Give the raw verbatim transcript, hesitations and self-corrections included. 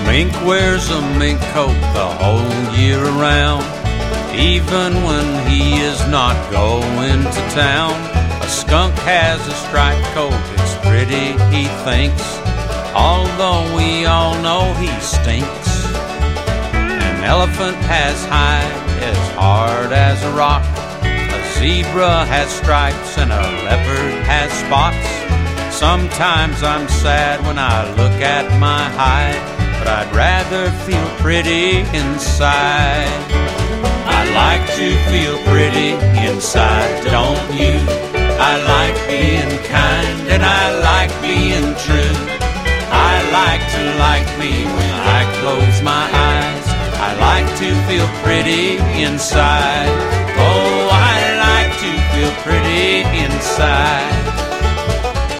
Mink wears a mink coat the whole year around, even when he is not going to town. A skunk has a striped coat, it's pretty, he thinks, although we all know he stinks. An elephant has hide as hard as a rock, a zebra has stripes and a leopard has spots. Sometimes I'm sad when I look at my hide, but I'd rather feel pretty inside. I like to feel pretty inside, don't you? I like being kind and I like being true. I like to like me when I close my eyes. I like to feel pretty inside. Oh, I like to feel pretty inside.